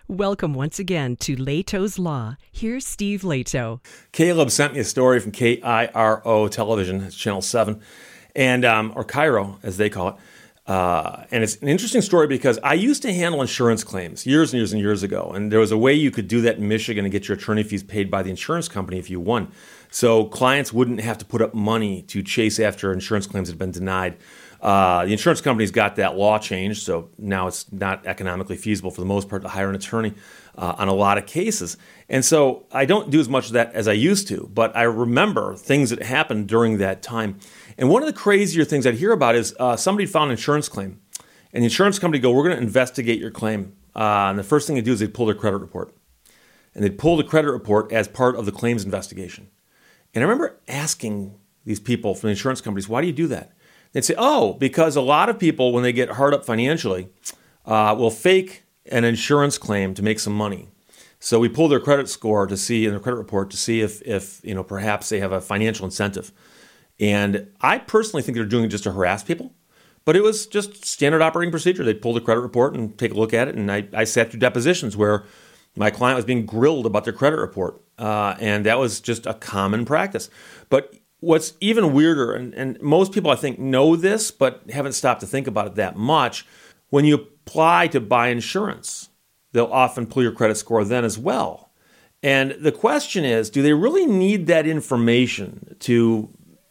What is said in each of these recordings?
Welcome once again to Leto's Law. Here's Steve Leto. Caleb sent me a story from KIRO Television, it's Channel 7, and or Cairo, as they call it. And it's an interesting story because I used to handle insurance claims years and years and years ago, and there was a way you could do that in Michigan and get your attorney fees paid by the insurance company if you won. So clients wouldn't have to put up money to chase after insurance claims that had been denied. The insurance company's got that law changed, so now it's not economically feasible for the most part to hire an attorney on a lot of cases. And so I don't do as much of that as I used to, but I remember things that happened during that time. And one of the crazier things I'd hear about is somebody found an insurance claim, and the insurance company go, "We're going to investigate your claim." And the first thing they do is they pull their credit report. And they'd pull the credit report as part of the claims investigation. And I remember asking these people from the insurance companies, "Why do you do that?" They'd say, "Oh, because a lot of people, when they get hard up financially, will fake an insurance claim to make some money. So we pull their credit score to see, in their credit report, to see if perhaps they have a financial incentive." And I personally think they're doing it just to harass people, but it was just standard operating procedure. They'd pull the credit report and take a look at it, and I sat through depositions where my client was being grilled about their credit report, and that was just a common practice. But what's even weirder, and most people I think know this, but haven't stopped to think about it that much, when you apply to buy insurance, they'll often pull your credit score then as well. And the question is, do they really need that information to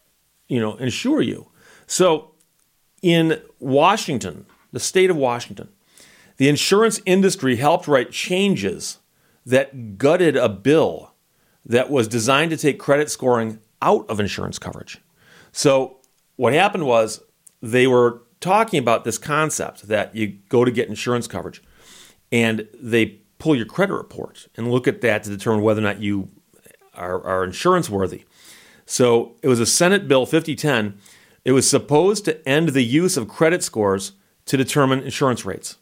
insure you? So in Washington, the state of Washington, the insurance industry helped write changes that gutted a bill that was designed to take credit scoring out of insurance coverage. So what happened was they were talking about this concept that you go to get insurance coverage and they pull your credit report and look at that to determine whether or not you are insurance worthy. So it was a Senate Bill 5010. It was supposed to end the use of credit scores to determine insurance rates.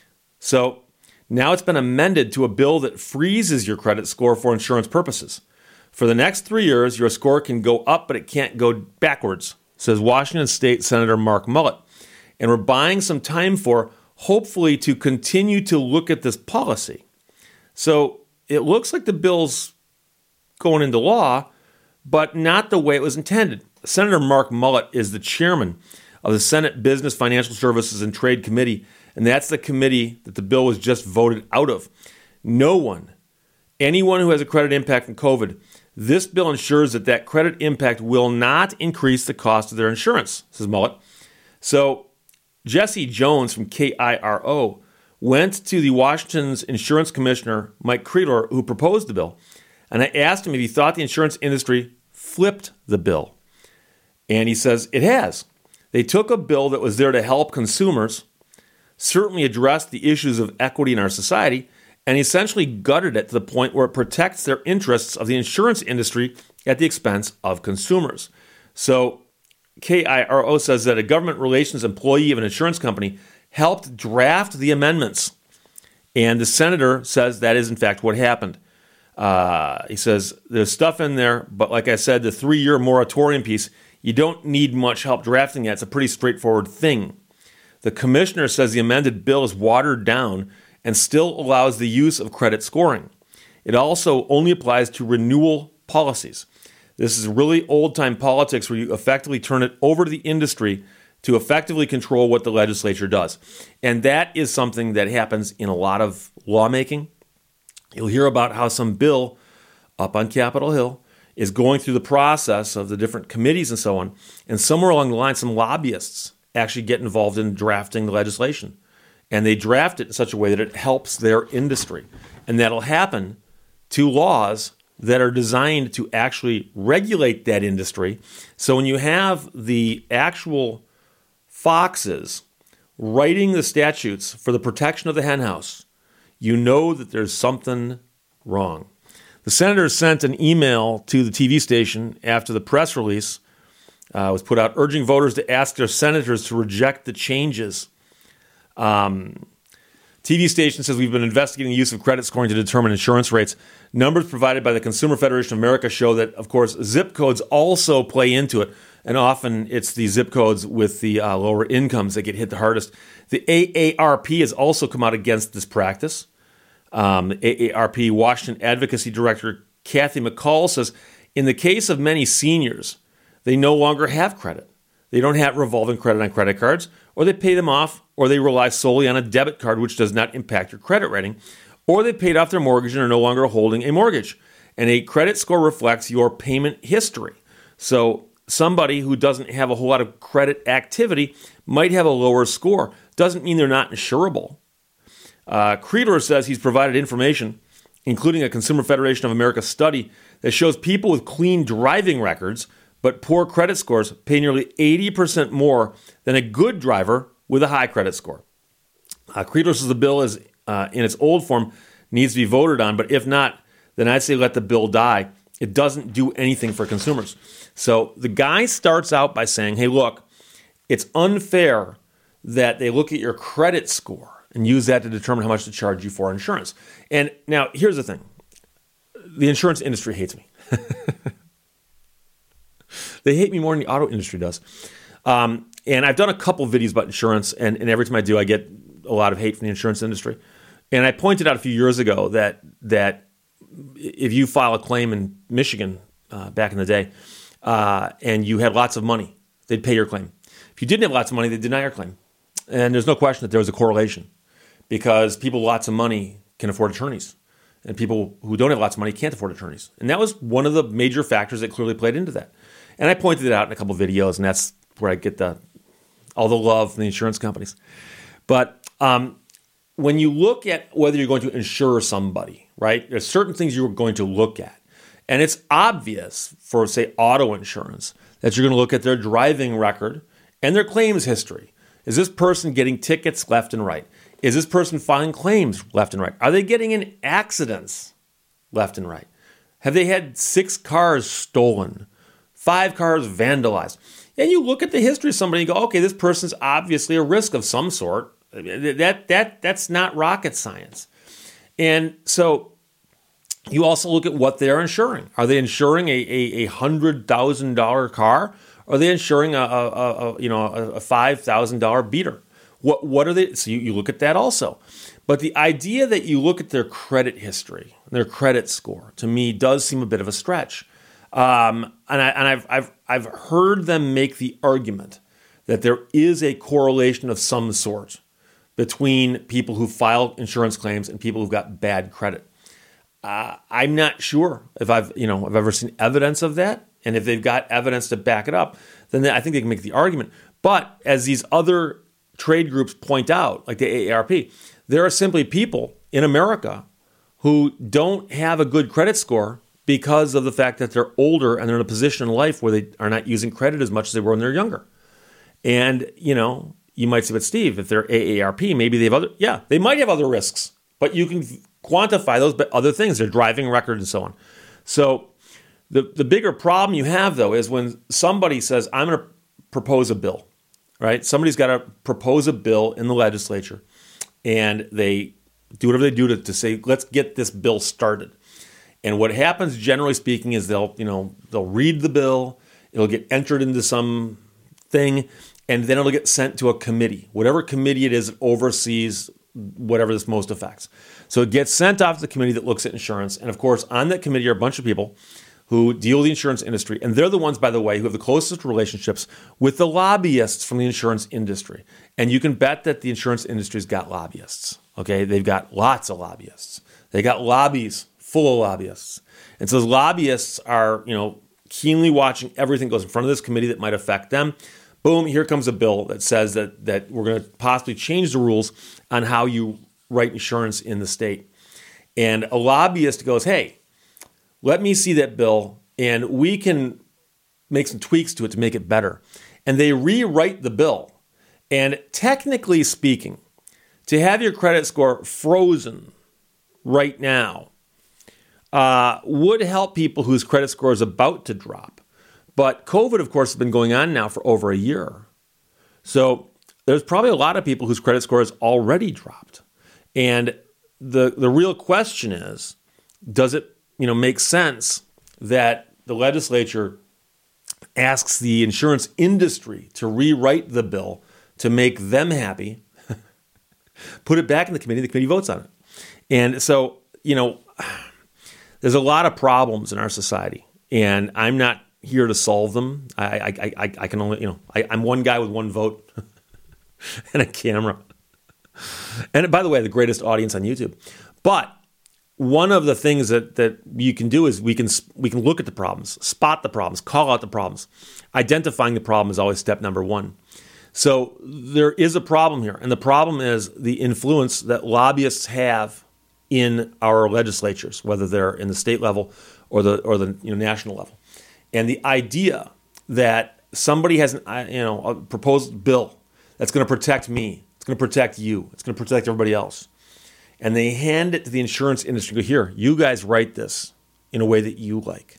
So now it's been amended to a bill that freezes your credit score for insurance purposes. For the next 3 years, your score can go up, but it can't go backwards, says Washington State Senator Mark Mullet. And we're buying some time for, hopefully, to continue to look at this policy. So it looks like the bill's going into law, but not the way it was intended. Senator Mark Mullet is the chairman of the Senate Business, Financial Services, and Trade Committee, and that's the committee that the bill was just voted out of. Anyone who has a credit impact from COVID, this bill ensures that credit impact will not increase the cost of their insurance, says Mullet. So Jesse Jones from KIRO went to the Washington's insurance commissioner, Mike Creedler, who proposed the bill, and I asked him if he thought the insurance industry flipped the bill. And he says it has. They took a bill that was there to help consumers, certainly address the issues of equity in our society, and essentially gutted it to the point where it protects their interests of the insurance industry at the expense of consumers. So KIRO says that a government relations employee of an insurance company helped draft the amendments. And the senator says that is, in fact, what happened. He says there's stuff in there, but like I said, the 3-year moratorium piece, you don't need much help drafting that. It's a pretty straightforward thing. The commissioner says the amended bill is watered down and still allows the use of credit scoring. It also only applies to renewal policies. This is really old-time politics where you effectively turn it over to the industry to effectively control what the legislature does. And that is something that happens in a lot of lawmaking. You'll hear about how some bill up on Capitol Hill is going through the process of the different committees and so on, and somewhere along the line, some lobbyists actually get involved in drafting the legislation. And they draft it in such a way that it helps their industry. And that'll happen to laws that are designed to actually regulate that industry. So when you have the actual foxes writing the statutes for the protection of the henhouse, you know that there's something wrong. The senator sent an email to the TV station after the press release was put out, urging voters to ask their senators to reject the changes. TV station says we've been investigating the use of credit scoring to determine insurance rates. Numbers provided by the Consumer Federation of America show that, of course, zip codes also play into it, and often it's the zip codes with the lower incomes that get hit the hardest. The AARP has also come out against this practice. AARP Washington Advocacy Director Kathy McCall says, in the case of many seniors, they no longer have credit. They don't have revolving credit on credit cards, or they pay them off, or they rely solely on a debit card, which does not impact your credit rating, or they paid off their mortgage and are no longer holding a mortgage. And a credit score reflects your payment history. So somebody who doesn't have a whole lot of credit activity might have a lower score. Doesn't mean they're not insurable. Creedler says he's provided information, including a Consumer Federation of America study that shows people with clean driving records but poor credit scores pay nearly 80% more than a good driver with a high credit score. Creedler says the bill is in its old form needs to be voted on, but if not, then I'd say let the bill die. It doesn't do anything for consumers. So the guy starts out by saying, hey, look, it's unfair that they look at your credit score and use that to determine how much to charge you for insurance. And now here's the thing. The insurance industry hates me. They hate me more than the auto industry does. And I've done a couple videos about insurance, and every time I do, I get a lot of hate from the insurance industry. And I pointed out a few years ago that if you file a claim in Michigan back in the day, and you had lots of money, they'd pay your claim. If you didn't have lots of money, they'd deny your claim. And there's no question that there was a correlation, because people with lots of money can afford attorneys, and people who don't have lots of money can't afford attorneys. And that was one of the major factors that clearly played into that. And I pointed it out in a couple of videos, and that's where I get all the love from the insurance companies. But when you look at whether you're going to insure somebody, right, there's certain things you're going to look at. And it's obvious for, say, auto insurance that you're going to look at their driving record and their claims history. Is this person getting tickets left and right? Is this person filing claims left and right? Are they getting in accidents left and right? Have they had 6 cars stolen, 5 cars vandalized? And you look at the history of somebody and go, okay, this person's obviously a risk of some sort. That's not rocket science. And so you also look at what they're insuring. Are they insuring a $100,000 car? Or are they insuring a $5,000 beater? What are they? So you look at that also. But the idea that you look at their credit history, their credit score, to me does seem a bit of a stretch. And I've heard them make the argument that there is a correlation of some sort between people who file insurance claims and people who've got bad credit. I'm not sure if I've ever seen evidence of that, and if they've got evidence to back it up, then I think they can make the argument. But as these other trade groups point out, like the AARP, there are simply people in America who don't have a good credit score because of the fact that they're older and they're in a position in life where they are not using credit as much as they were when they're younger. And, you might say, but Steve, if they're AARP, maybe they might have other risks, but you can quantify those other things, their driving record and so on. So the bigger problem you have, though, is when somebody says, I'm going to propose a bill, right? Somebody's got to propose a bill in the legislature, and they do whatever they do to say, let's get this bill started. And what happens, generally speaking, is they'll read the bill, it'll get entered into some thing, and then it'll get sent to a committee, whatever committee it is that oversees whatever this most affects. So it gets sent off to the committee that looks at insurance. And of course, on that committee are a bunch of people who deal with the insurance industry. And they're the ones, by the way, who have the closest relationships with the lobbyists from the insurance industry. And you can bet that the insurance industry's got lobbyists. Okay, they've got lots of lobbyists. They got lobbies full of lobbyists. And so those lobbyists are, keenly watching everything that goes in front of this committee that might affect them. Boom, here comes a bill that says that we're going to possibly change the rules on how you write insurance in the state. And a lobbyist goes, hey, let me see that bill, and we can make some tweaks to it to make it better. And they rewrite the bill. And technically speaking, to have your credit score frozen right now would help people whose credit score is about to drop. But COVID, of course, has been going on now for over a year. So there's probably a lot of people whose credit score has already dropped. And the real question is, does it make sense that the legislature asks the insurance industry to rewrite the bill to make them happy, put it back in the committee votes on it. And so, there's a lot of problems in our society, and I'm not here to solve them. I can only, I'm one guy with one vote and a camera. And by the way, the greatest audience on YouTube. But one of the things that you can do is we can look at the problems, spot the problems, call out the problems. Identifying the problem is always step number one. So there is a problem here, and the problem is the influence that lobbyists have in our legislatures, whether they're in the state level or the national level. And the idea that somebody has a proposed bill that's going to protect me, it's going to protect you, it's going to protect everybody else, and they hand it to the insurance industry. Go, here, you guys write this in a way that you like.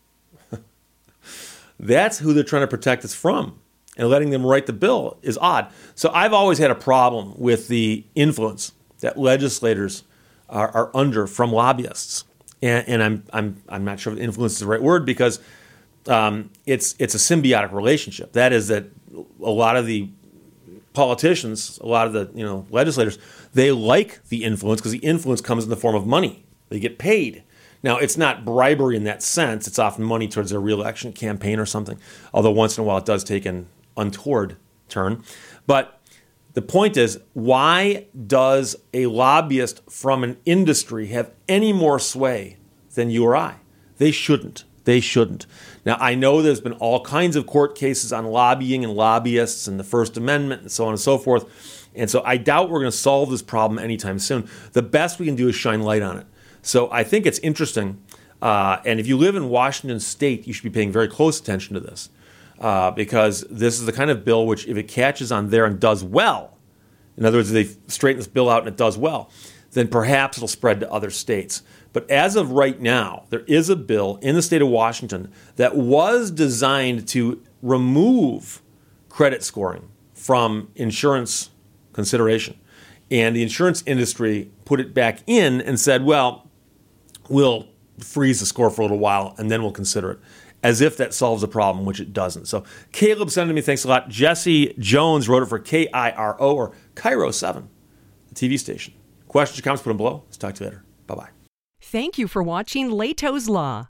That's who they're trying to protect us from. And letting them write the bill is odd. So I've always had a problem with the influence that legislators are under from lobbyists. And I'm not sure if influence is the right word, because it's a symbiotic relationship. That is that a lot of the politicians, a lot of the legislators, they like the influence because the influence comes in the form of money. They get paid. Now, it's not bribery in that sense. It's often money towards their reelection campaign or something, although once in a while it does take an untoward turn. But the point is, why does a lobbyist from an industry have any more sway than you or I? They shouldn't. They shouldn't. Now, I know there's been all kinds of court cases on lobbying and lobbyists and the First Amendment and so on and so forth. And so I doubt we're going to solve this problem anytime soon. The best we can do is shine light on it. So I think it's interesting. And if you live in Washington State, you should be paying very close attention to this. Because this is the kind of bill which, if it catches on there and does well, in other words, if they straighten this bill out and it does well, then perhaps it'll spread to other states. But as of right now, there is a bill in the state of Washington that was designed to remove credit scoring from insurance consideration. And the insurance industry put it back in and said, well, we'll freeze the score for a little while and then we'll consider it. As if that solves a problem, which it doesn't. So Caleb sent it to me, thanks a lot. Jesse Jones wrote it for KIRO, or KIRO 7, the TV station. Questions or comments, put them below. Let's talk to you later. Bye-bye. Thank you for watching Leto's Law.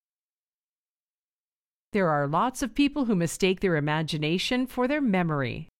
There are lots of people who mistake their imagination for their memory.